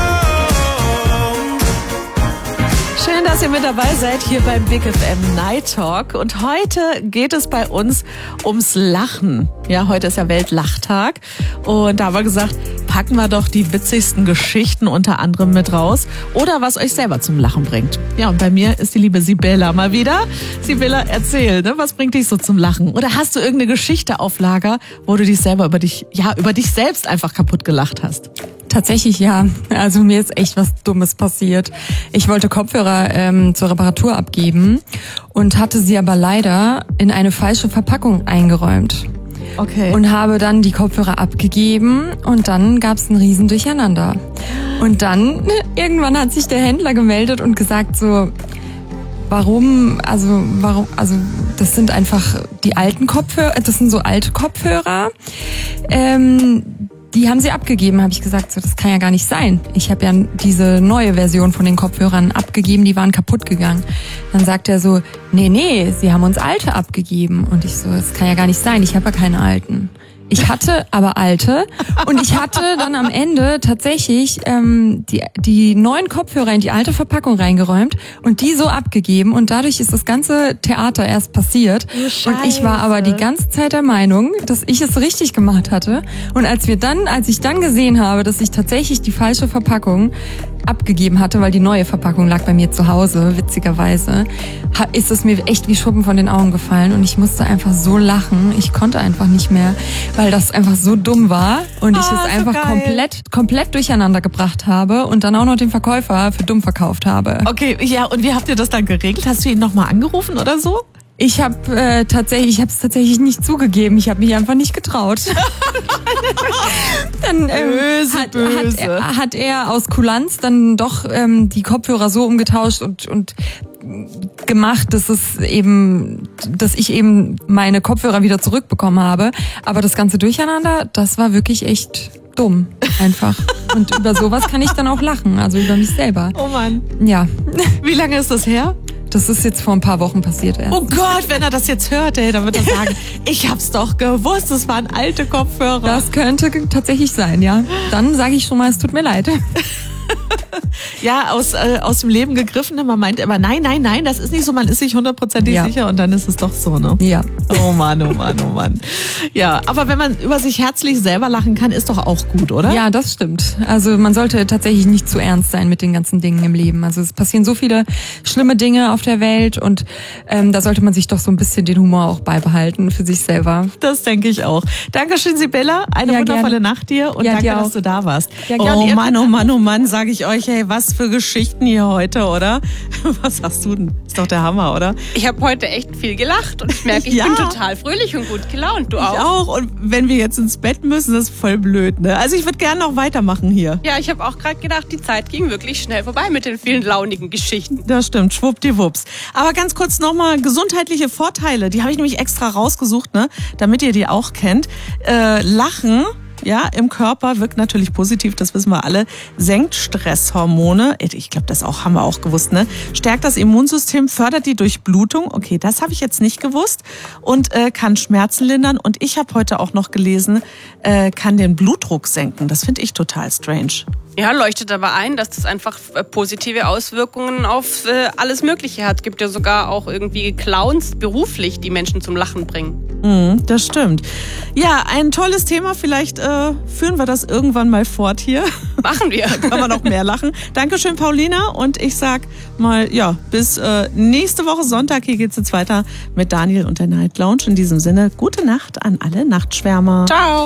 [SPEAKER 2] don't.
[SPEAKER 3] Schön, dass ihr mit dabei seid hier beim Big FM Night Talk. Und heute geht es bei uns ums Lachen. Ja, heute ist ja Weltlachtag. Und da haben wir gesagt, packen wir doch die witzigsten Geschichten unter anderem mit raus. Oder was euch selber zum Lachen bringt. Ja, und bei mir ist die liebe Sibylla mal wieder. Sibylla, erzähl, ne? Was bringt dich so zum Lachen? Oder hast du irgendeine Geschichte auf Lager, wo du dich selber über dich selbst einfach kaputt gelacht hast?
[SPEAKER 12] Tatsächlich ja. Also mir ist echt was Dummes passiert. Ich wollte Kopfhörer zur Reparatur abgeben und hatte sie aber leider in eine falsche Verpackung eingeräumt.
[SPEAKER 3] Okay.
[SPEAKER 12] Und habe dann die Kopfhörer abgegeben und dann gab's ein riesen Durcheinander. Und dann irgendwann hat sich der Händler gemeldet und gesagt so, warum, das sind einfach die alten Kopfhörer, das sind so alte Kopfhörer, die haben sie abgegeben, habe ich gesagt, so, das kann ja gar nicht sein. Ich habe ja diese neue Version von den Kopfhörern abgegeben, die waren kaputt gegangen. Dann sagt er so, nee, sie haben uns alte abgegeben. Und ich so, das kann ja gar nicht sein, ich habe ja keine alten. Ich hatte aber alte und ich hatte dann am Ende tatsächlich die neuen Kopfhörer in die alte Verpackung reingeräumt und die so abgegeben und dadurch ist das ganze Theater erst passiert. Und ich war aber die ganze Zeit der Meinung, dass ich es richtig gemacht hatte und als ich dann gesehen habe, dass ich tatsächlich die falsche Verpackung abgegeben hatte, weil die neue Verpackung lag bei mir zu Hause, witzigerweise, ist es mir echt wie Schuppen von den Augen gefallen und ich musste einfach so lachen. Ich konnte einfach nicht mehr, weil das einfach so dumm war und ich es einfach komplett durcheinander gebracht habe und dann auch noch den Verkäufer für dumm verkauft habe.
[SPEAKER 3] Okay, ja, und wie habt ihr das dann geregelt? Hast du ihn nochmal angerufen oder so?
[SPEAKER 12] Ich habe es tatsächlich nicht zugegeben. Ich habe mich einfach nicht getraut. Dann hat er aus Kulanz dann doch die Kopfhörer so umgetauscht und gemacht, dass ich eben meine Kopfhörer wieder zurückbekommen habe. Aber das ganze Durcheinander, das war wirklich echt dumm, einfach. Und über sowas kann ich dann auch lachen, also über mich selber.
[SPEAKER 3] Oh Mann.
[SPEAKER 12] Ja.
[SPEAKER 3] Wie lange ist das her?
[SPEAKER 12] Das ist jetzt vor ein paar Wochen passiert erst.
[SPEAKER 3] Oh Gott, wenn er das jetzt hört, dann wird er sagen, ich hab's doch gewusst, es waren alte Kopfhörer.
[SPEAKER 12] Das könnte tatsächlich sein, ja. Dann sage ich schon mal, es tut mir leid.
[SPEAKER 3] Ja, aus dem Leben gegriffen. Man meint immer, nein, das ist nicht so, man ist sich 100% sicher und dann ist es doch so, ne?
[SPEAKER 12] Ja.
[SPEAKER 3] Oh Mann. Ja, aber wenn man über sich herzlich selber lachen kann, ist doch auch gut, oder?
[SPEAKER 12] Ja, das stimmt. Also man sollte tatsächlich nicht zu ernst sein mit den ganzen Dingen im Leben. Also es passieren so viele schlimme Dinge auf der Welt und da sollte man sich doch so ein bisschen den Humor auch beibehalten für sich selber.
[SPEAKER 3] Das denke ich auch. Dankeschön, Sibylla. Eine wundervolle Nacht dir und danke, dass du da warst.
[SPEAKER 12] Ja,
[SPEAKER 3] oh Mann, sage ich euch, hey, was für Geschichten hier heute, oder? Was hast du denn? Ist doch der Hammer, oder?
[SPEAKER 4] Ich habe heute echt viel gelacht und ich merke, ich bin total fröhlich und gut gelaunt. Du auch?
[SPEAKER 3] Ich auch. Und wenn wir jetzt ins Bett müssen, das ist voll blöd, ne? Also ich würde gerne noch weitermachen hier.
[SPEAKER 4] Ja, ich habe auch gerade gedacht, die Zeit ging wirklich schnell vorbei mit den vielen launigen Geschichten.
[SPEAKER 3] Das stimmt, schwuppdiwupps. Aber ganz kurz nochmal gesundheitliche Vorteile. Die habe ich nämlich extra rausgesucht, ne? Damit ihr die auch kennt. Lachen, ja, im Körper wirkt natürlich positiv, das wissen wir alle. Senkt Stresshormone, ich glaube, haben wir auch gewusst, ne? Stärkt das Immunsystem, fördert die Durchblutung, okay, das habe ich jetzt nicht gewusst, und kann Schmerzen lindern. Und ich habe heute auch noch gelesen, kann den Blutdruck senken. Das finde ich total strange.
[SPEAKER 4] Ja, leuchtet aber ein, dass das einfach positive Auswirkungen auf alles Mögliche hat. Gibt ja sogar auch irgendwie Clowns beruflich, die Menschen zum Lachen bringen.
[SPEAKER 3] Das stimmt. Ja, ein tolles Thema. Vielleicht führen wir das irgendwann mal fort hier.
[SPEAKER 4] Machen wir.
[SPEAKER 3] Da kann man noch mehr lachen. Dankeschön, Paulina. Und ich sag mal, ja, bis nächste Woche Sonntag. Hier geht's jetzt weiter mit Daniel und der Night Lounge. In diesem Sinne, gute Nacht an alle Nachtschwärmer.
[SPEAKER 4] Ciao.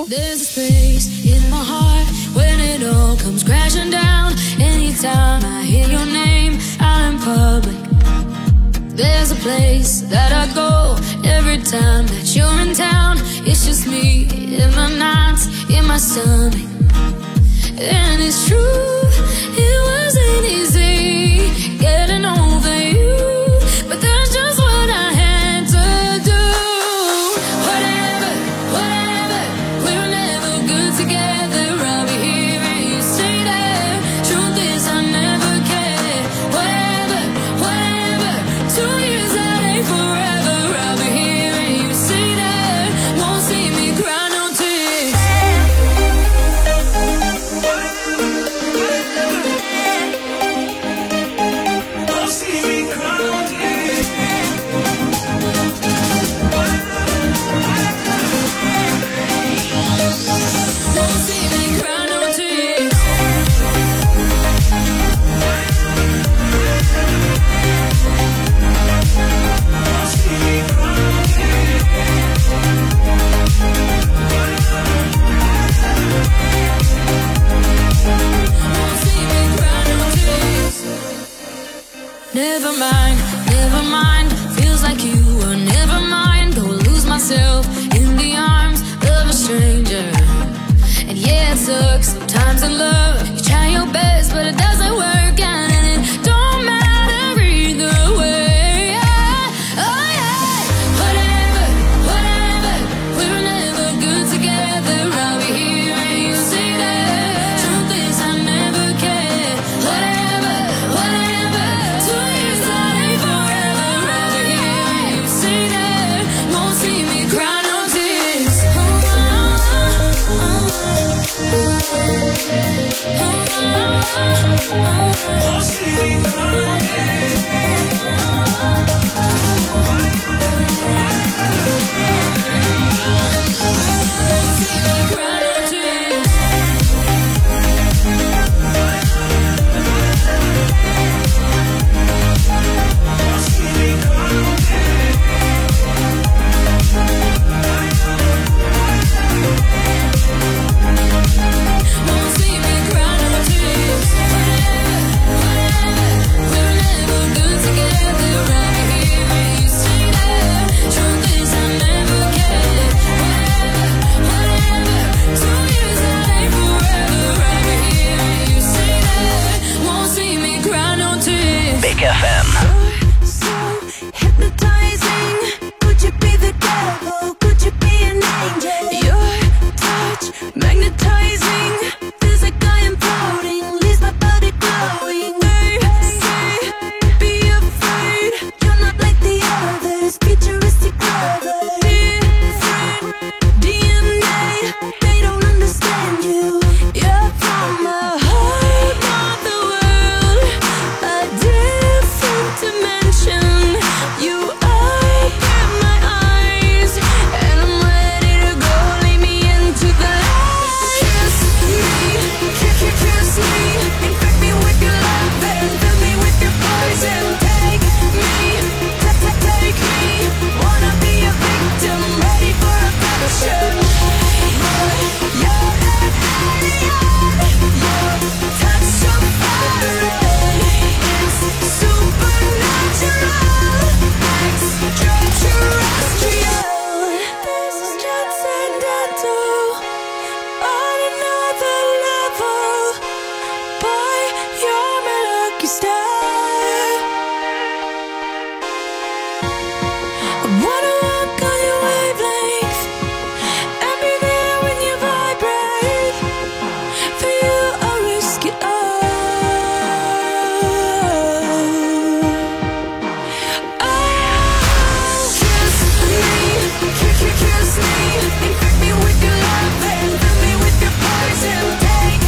[SPEAKER 7] When it all comes crashing down, anytime I hear your name out in public, There's a place that I go every time that you're in town. It's just me in my nights, in my stomach. And it's true, it wasn't easy getting over you, but that's just what I had to do. Whatever, we were never good together. I'll be here and you stay there. Truth is I never cared. Whatever, 2 years that ain't forever. I'll be here and you stay there. Won't see me cry no tears. Never mind, feels like you were never mind. Go lose myself in the arms of a stranger. And yeah, it sucks sometimes in love. You try your best, but it doesn't work out, and it don't matter either way. Oh yeah, whatever, we were never good together. I'll be here and you stay there. Truth is I never cared. Whatever, 2 years that ain't forever. I'll be here and you stay there. Won't see me cry no tears. Won't see me cry no
[SPEAKER 10] Big FM.
[SPEAKER 7] Hypnotizing, could you be the devil? Could you be an angel? Your touch, magnetizing, feels like I am floating, leaves my body glowing. Say, be afraid, you're not like the others, futuristic lovers. Different DNA, they don't understand you. You're from a whole other world, a different dimension. You open my eyes, and I'm ready to go. Lead me into the light. Kiss me, kiss me, infect me with your love and fill me with your poison. Take me, take me. Wanna be a victim, ready for a passion. You're an alien, your touch so fire. It's supernatural, extraterrestrial. This is transcendental, on another level. Boy, you're my lucky star. I wanna walk on your wavelength and be there when you vibrate. For you, I'll risk it all. Kiss me, infect me with your love and fill me with your poison. Take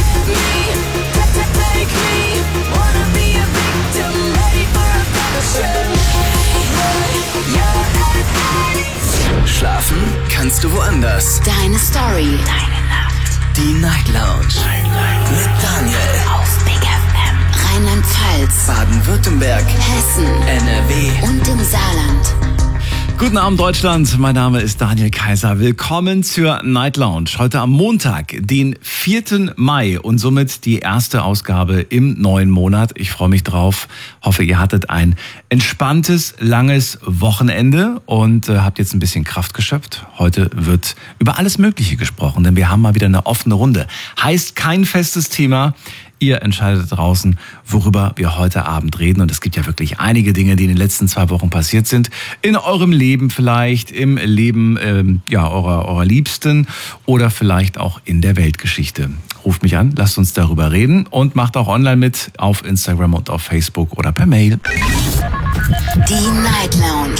[SPEAKER 7] me, wanna be a victim, ready for a passion. You're an alien.
[SPEAKER 10] Schlafen kannst du woanders.
[SPEAKER 5] Deine Story. Deine Nacht.
[SPEAKER 10] Die Night Lounge. Mit Daniel.
[SPEAKER 5] Auf Big FM. Rheinland-Pfalz.
[SPEAKER 10] Baden-Württemberg.
[SPEAKER 5] Hessen.
[SPEAKER 10] NRW.
[SPEAKER 5] Und im Saarland.
[SPEAKER 13] Guten Abend Deutschland, mein Name ist Daniel Kaiser. Willkommen zur Night Lounge. Heute am Montag, den 4. Mai und somit die erste Ausgabe im neuen Monat. Ich freue mich drauf. Hoffe, ihr hattet ein entspanntes, langes Wochenende und habt jetzt ein bisschen Kraft geschöpft. Heute wird über alles Mögliche gesprochen, denn wir haben mal wieder eine offene Runde. Heißt kein festes Thema. Ihr entscheidet draußen, worüber wir heute Abend reden. Und es gibt ja wirklich einige Dinge, die in den letzten 2 Wochen passiert sind. In eurem Leben vielleicht, im Leben eurer Liebsten oder vielleicht auch in der Weltgeschichte. Ruft mich an, lasst uns darüber reden und macht auch online mit auf Instagram und auf Facebook oder per Mail.
[SPEAKER 5] Die Night Lounge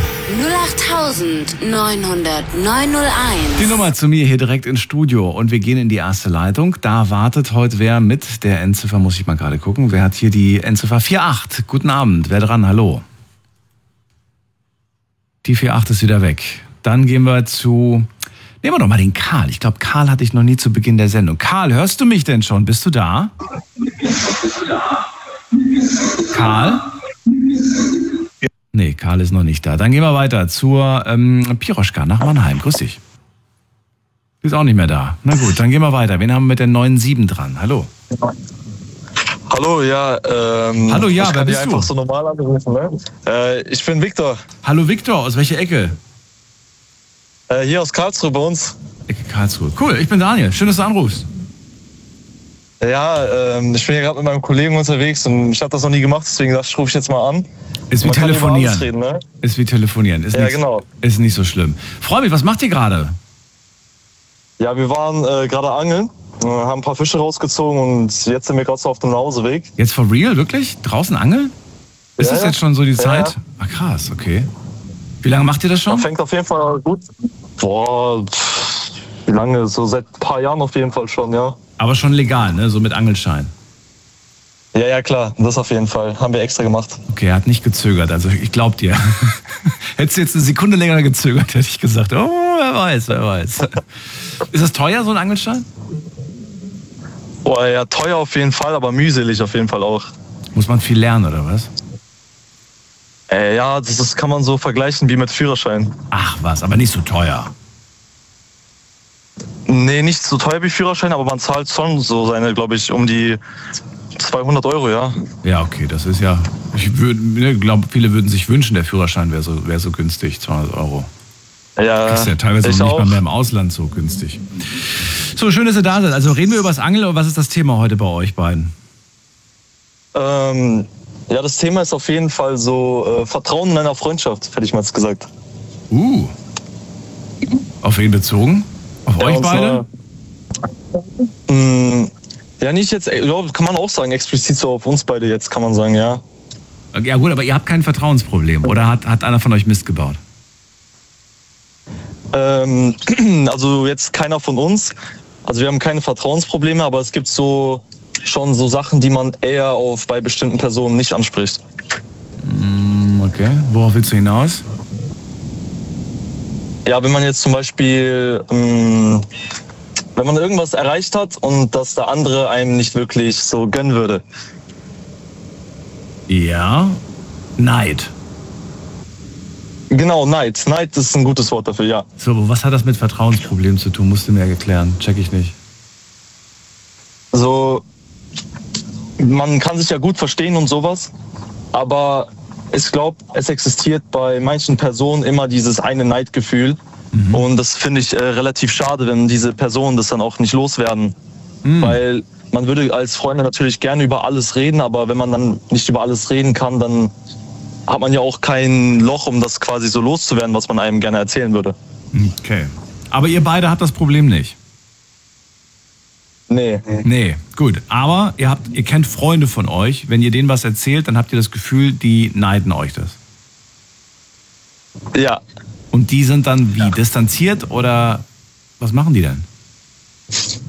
[SPEAKER 5] 08900901.
[SPEAKER 13] Die Nummer zu mir hier direkt ins Studio und wir gehen in die erste Leitung. Da wartet heute wer mit der Endziffer, muss ich mal gerade gucken. Wer hat hier die Endziffer 48? Guten Abend, wer dran? Hallo. Die 48 ist wieder weg. Dann gehen wir zu... Nehmen wir doch mal den Karl. Ich glaube, Karl hatte ich noch nie zu Beginn der Sendung. Karl, hörst du mich denn schon? Bist du da? Karl? Nee, Karl ist noch nicht da. Dann gehen wir weiter zur Piroschka nach Mannheim. Grüß dich. Du bist auch nicht mehr da. Na gut, dann gehen wir weiter. Wen haben wir mit der 97 dran? Hallo.
[SPEAKER 14] Hallo, ja.
[SPEAKER 13] Hallo, ja, wer bist du?
[SPEAKER 14] Einfach so normal anrufen, ne? Ich bin Viktor.
[SPEAKER 13] Hallo Viktor, aus welcher Ecke?
[SPEAKER 14] Hier aus Karlsruhe bei uns.
[SPEAKER 13] Ecke Karlsruhe. Cool, ich bin Daniel. Schön, dass du anrufst.
[SPEAKER 14] Ja, ich bin hier gerade mit meinem Kollegen unterwegs und ich habe das noch nie gemacht, deswegen dachte ich, rufe ich jetzt mal an.
[SPEAKER 13] Ist wie telefonieren.
[SPEAKER 14] Reden, ne?
[SPEAKER 13] Ist wie telefonieren. Ist
[SPEAKER 14] ja,
[SPEAKER 13] nicht,
[SPEAKER 14] genau.
[SPEAKER 13] Ist nicht so schlimm. Freu mich, was macht ihr gerade?
[SPEAKER 14] Ja, wir waren gerade angeln, haben ein paar Fische rausgezogen und jetzt sind wir gerade so auf dem Nachhauseweg.
[SPEAKER 13] Jetzt for real, wirklich? Draußen angeln? Ist das jetzt schon so die Zeit?
[SPEAKER 14] Ja.
[SPEAKER 13] Ah, krass, okay. Wie lange macht ihr das schon?
[SPEAKER 14] Das fängt auf jeden Fall gut. Boah, wie lange? So seit ein paar Jahren auf jeden Fall schon, ja.
[SPEAKER 13] Aber schon legal, ne? So mit Angelschein.
[SPEAKER 14] Ja, ja, klar. Das auf jeden Fall. Haben wir extra gemacht.
[SPEAKER 13] Okay, er hat nicht gezögert. Also ich glaub dir. Hättest du jetzt eine Sekunde länger gezögert, hätte ich gesagt, oh, wer weiß. Ist das teuer, so ein Angelschein?
[SPEAKER 14] Boah, ja, teuer auf jeden Fall, aber mühselig auf jeden Fall auch.
[SPEAKER 13] Muss man viel lernen, oder was?
[SPEAKER 14] Ja, das kann man so vergleichen wie mit Führerschein.
[SPEAKER 13] Ach was, aber nicht so teuer.
[SPEAKER 14] Nee, nicht so teuer wie Führerschein, aber man zahlt schon so seine, glaube ich, um die 200 Euro, ja.
[SPEAKER 13] Ja, okay, das ist ja... Ich glaube, viele würden sich wünschen, der Führerschein wäre so günstig, 200 Euro.
[SPEAKER 14] Ja,
[SPEAKER 13] das ist ja teilweise nicht mal mehr im Ausland so günstig. So, schön, dass ihr da seid. Also reden wir über das Angeln, oder was ist das Thema heute bei euch beiden?
[SPEAKER 14] Ja, das Thema ist auf jeden Fall so Vertrauen in einer Freundschaft, hätte ich mal gesagt.
[SPEAKER 13] Auf wen bezogen? Auf
[SPEAKER 14] ja,
[SPEAKER 13] euch beide?
[SPEAKER 14] Ja, nicht jetzt, kann man auch sagen, explizit so auf uns beide jetzt, kann man sagen, ja.
[SPEAKER 13] Ja gut, aber ihr habt kein Vertrauensproblem, oder hat einer von euch Mist gebaut?
[SPEAKER 14] Also jetzt keiner von uns. Also wir haben keine Vertrauensprobleme, aber es gibt so schon so Sachen, die man eher bei bestimmten Personen nicht anspricht.
[SPEAKER 13] Okay, worauf willst du hinaus?
[SPEAKER 14] Ja, wenn man jetzt zum Beispiel, wenn man irgendwas erreicht hat und das der andere einem nicht wirklich so gönnen würde.
[SPEAKER 13] Ja, Neid.
[SPEAKER 14] Genau, Neid. Neid ist ein gutes Wort dafür, ja.
[SPEAKER 13] So, aber was hat das mit Vertrauensproblemen zu tun? Musst du mir erklären. Check ich nicht.
[SPEAKER 14] So, man kann sich ja gut verstehen und sowas, aber ich glaube, es existiert bei manchen Personen immer dieses eine Neidgefühl. Und das finde ich relativ schade, wenn diese Personen das dann auch nicht loswerden. Weil man würde als Freunde natürlich gerne über alles reden, aber wenn man dann nicht über alles reden kann, dann hat man ja auch kein Loch, um das quasi so loszuwerden, was man einem gerne erzählen würde.
[SPEAKER 13] Okay. Aber ihr beide habt das Problem nicht? Nee, gut. Aber ihr kennt Freunde von euch. Wenn ihr denen was erzählt, dann habt ihr das Gefühl, die neiden euch das.
[SPEAKER 14] Ja.
[SPEAKER 13] Und die sind dann wie? Distanziert oder was machen die denn?